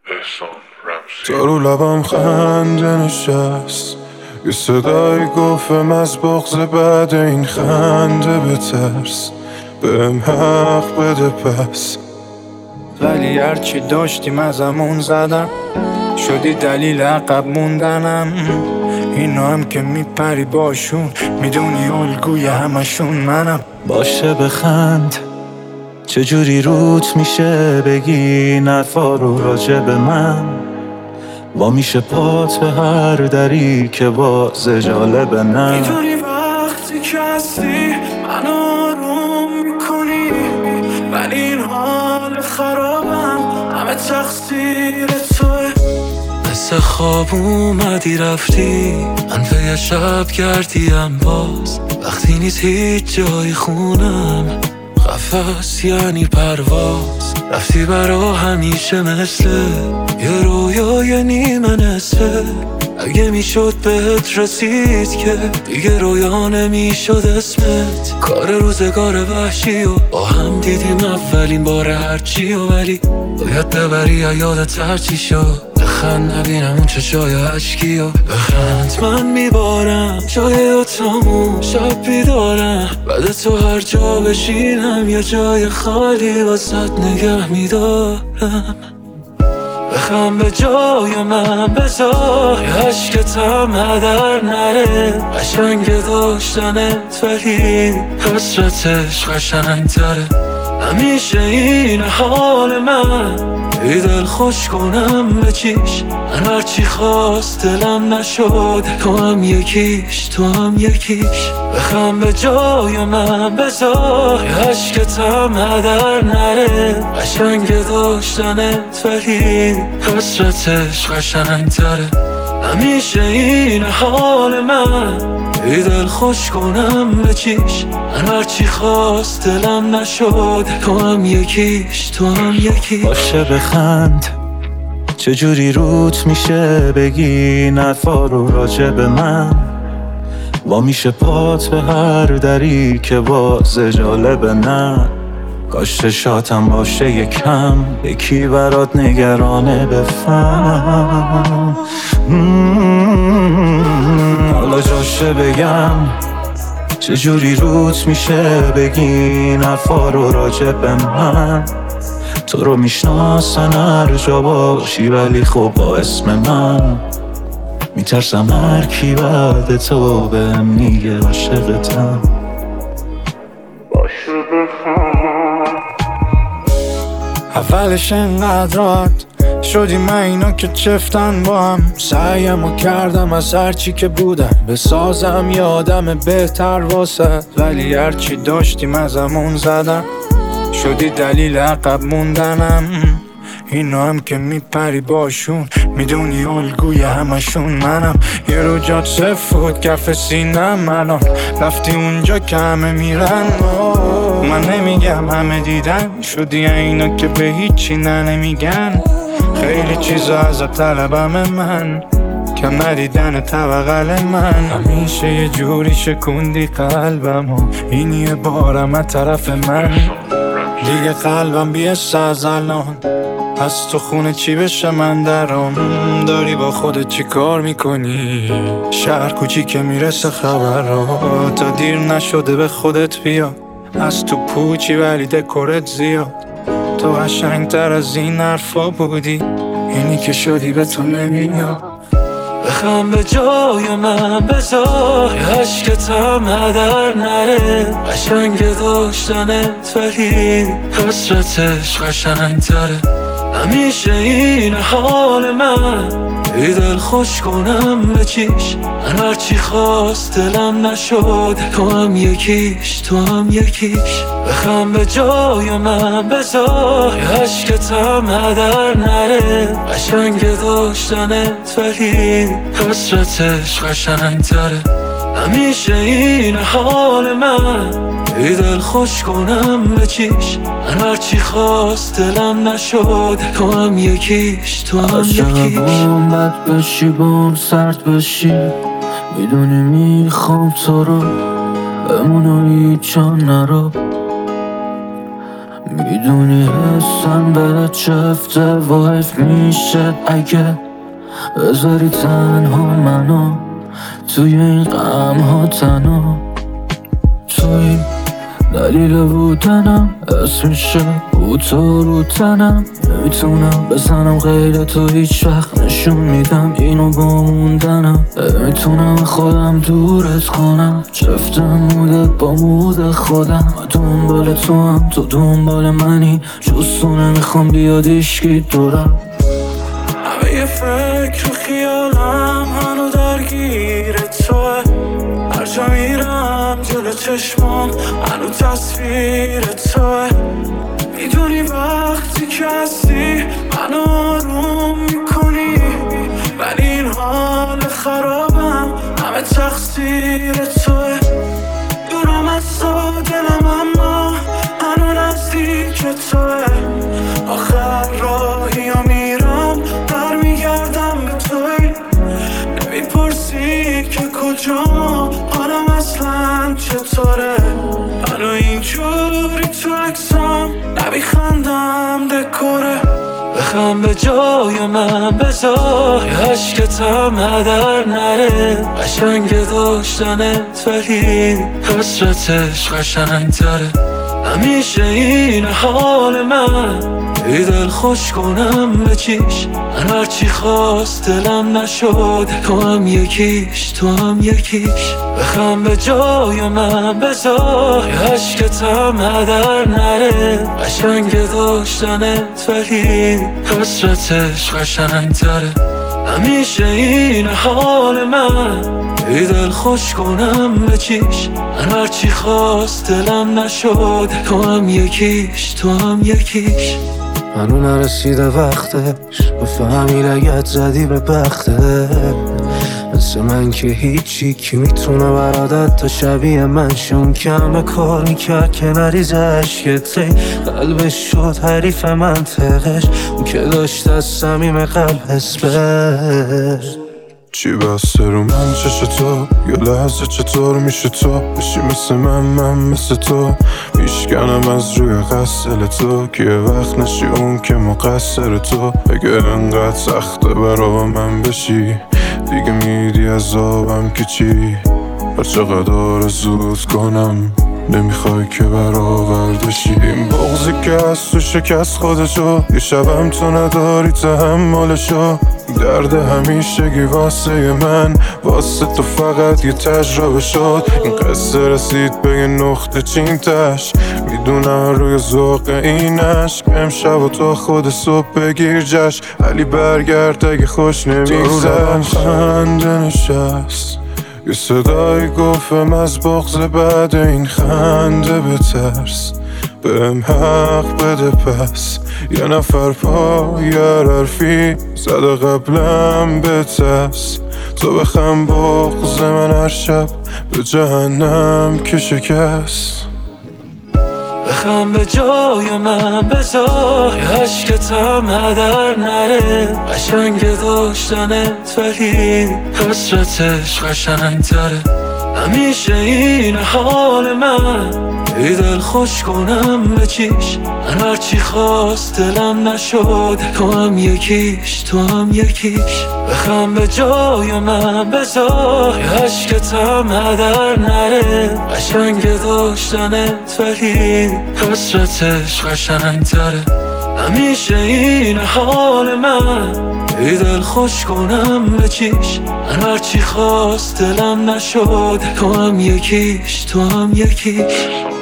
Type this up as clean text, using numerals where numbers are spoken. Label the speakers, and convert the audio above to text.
Speaker 1: تا رو لبم خنده نشست، یه صدای گفتم از بغض بعد این خنده بترس، بهم حق بده پس.
Speaker 2: ولی هرچی داشتیم ازمون زدن، شدی دلیل عقب موندنم. اینا هم که میپری باشون، میدونی الگوی همشون منم.
Speaker 3: باشه بخند، چجوری روت میشه بگی نرفا رو راجع به من. وا میشه پات به هر دری که باز جالبه نه.
Speaker 2: میدونی وقتی که هستی من آروم میکنی، ولی این حال خرابم همه تقصیر توه. مثل خواب اومدی رفتی، من پی شب گردیم باز. وقتی نیست هیچ جای خونم، قفس یعنی پرواز. رفتی برا همیشه مثل یه رویای نیمه نصفه. اگه میشد بهت رسید که دیگه رویا نمیشد اسمت. کار روزگار وحشی و با هم دیدیم اولین بار هرچی و ولی باید ببری یادت هرچی شد. بخند نبینم اون چشای عشقی و بخند من میبارم جای اتامون شب بیدارم. بعد تو هر جا بشینم یه جای خالی واسط نگه میدارم. بخم به جای من بذار یه عشقتم هدر نره. قشنگ داشتنت ولی حسرتش قشنگ تره. همیشه این حال من، ای دل خوش کنم به چیش. من هرچی خواست دلم نشد، تو هم یکیش تو هم یکیش. بخم به جای من بذار یه عشقتم هدر نره. قشنگ داشتنت ولی حسرتش قشنگ تره. همیشه این حال من، ای دل خوش کنم به چیش. من هرچی خواست دلم نشد، تو هم یکیش تو هم یکیش.
Speaker 3: باشه بخند، چجوری روت میشه بگی نرفا رو راجع به من. وا میشه پات به هر دری که باز جالبه نه. کاش چشاتم باشه یکم، یکی برات نگرانه بفهم. حالا جاشه بگم، چجوری روت میشه بگی نرفا رو راجع به من. تو رو میشناسن هر جا باشی ولی خب با اسم من میترسم هر کی بعد تو بهم میگه عاشقتم.
Speaker 2: اولش انقدر راحت شدیم من اینا که چفتن با هم. سعیمو کردم از هرچی که بودم بسازم یادم بهتر واسه. ولی هرچی داشتیم ازمون زدن، شدی دلیل عقب موندنم. اینا هم که میپری باشون، میدونی الگوی همشون منم. یه رو جات صفر بود کف سینم، الان رفتی اونجا که همه میرن. من نمیگم همه دیدن، شدی اینا که به هیچی نمیگن. خیلی چیزا ازت طلبم من، کم ندیدن طبقل من. همیشه یه جوری شکوندی قلبم و این یه بارم از طرف من. دیگه قلبم بیسته از الان، از تو خونه چی بشه من درام. داری با خودت چی کار میکنی؟ شهر کوچی که میرسه خبرها، تا دیر نشده به خودت بیا. از تو پوچی ولی دکورت زیاد، تو قشنگتر از این حرفا بودی. اینی که شدی به تو نمیاد.
Speaker 3: بخم به جای من بذار یه عشقتم هدر نره. قشنگ داشتنت ولی حسرتش قشنگ تره. همیشه این حال من، ای دل خوش کنم به چیش. من هرچی خواست دلم نشد، تو هم یکیش تو هم یکیش. بخم به جای من بذار یه عشقتم هدر نره. قشنگ داشتنت ولی حسرتش قشنگ تره. همیشه این حال من، ای دل خوش کنم به چیش. من هرچی خواست دلم نشد، تو هم یکیش تو هم یکیش.
Speaker 4: بام بد بشی بام سرد بشی، میدونی میخوام تو رو بمون و هیچ جا نرو. میدونی حسم برات چفته و حیف میشه اگه بذاری تنها منو توی این غم ها تنها. توی دلیل بودنم اسم میشه بود تو رو تنم. نمیتونم بزنم غیر تو هیچ وقت، نشون میدم اینو با موندنم. نمیتونم خودم دورت کنم، چفتم مودت با مود خودم. من دنبال تو هم تو دنبال منی، جز تو نمیخوام بیاد هیچکی دورم.
Speaker 2: همه یه فکر و خیالم منو درگیر توه، هر جا میرم جلو چشمام منو تصویر توه. میدونی وقتی که هستی منو آروم میکنی، ولی این حال خرابم همه تقصیر توه. دورم از تو دلم اما منو نزدیک توه، آخر راهی ها میرم برمیگردم به توی. نمیپرسی که کجا حالم اصلا چطوره، منو اینجوری تو عکسام نمیخندم دکوره.
Speaker 3: بخم به جای من بذار یه عشقتم هدر نره، قشنگ داشتنت ولی حسرتش قشنگتره. همیشه این حال من ای دل خوش کنم به چیش، من هرچی خواست دلم نشد، تو هم یکیش تو هم یکیش. بخم به جای من بذار یه عشقتم هدر نره، قشنگ داشتنت ولی حسرتش قشنگتره. همیشه این حال من ای دل خوش کنم به چیش، من هرچی خواست دلم نشد، تو هم یکیش تو هم یکیش.
Speaker 5: هنو نرسیده وقتش بفهمی لگت زدی به بخته، مثل من که هیچی کی میتونه برادت تا شبیه من شون کم کار میکرد که نریز عشقت. قلبش شد حریف منطقش، اون که داشت از صمیم قلب حسبش.
Speaker 1: چی بسته رو من چش تو، یه لحظه چطور میشه تو بشی مثل من مثل تو، میشکنم از روی قصل تو که یه وقت نشی اون که مقصر تو. اگر انقدر سخته برا من بشی دیگه میدی از آبم که چی، هر چقدر زود کنم نمیخوای که برآوردشی. این بغضی که از تو شکست خودشو، یه شبم تو نداری تحملشو. درد همیشگی واسه من واسه تو فقط یه تجربه شد. این قصه رسید به یه نقطه چینتش، میدونم روی ذوق این عشق امشب و تو خود صبح بگیر جشن، ولی برگرد اگه خوش نمیگذشت. خنده نشست یه صدای گفتم از بغض بعد این خنده بترس، بهم حق بده پس. یه نفر پای حرفی زده قبلم بترس، تو بخم بغض من هر شب به جهنم که شکست.
Speaker 3: بخم به جای من بذار یه عشقتم هدر نره، قشنگ داشتنت ولی حسرتش قشنگتره. همیشه این حال من ای دل خوش کنم به چیش، من هرچی خواست دلم نشد، تو هم یکیش تو هم یکیش. بخم به جای من بذار یه عشقتم هدر نره، قشنگ داشتنت ولی حسرتش قشنگتره. همیشه این حال من ای دل خوش کنم به چیش، من هرچی خواست دلم نشد، تو هم یکیش تو هم یکیش.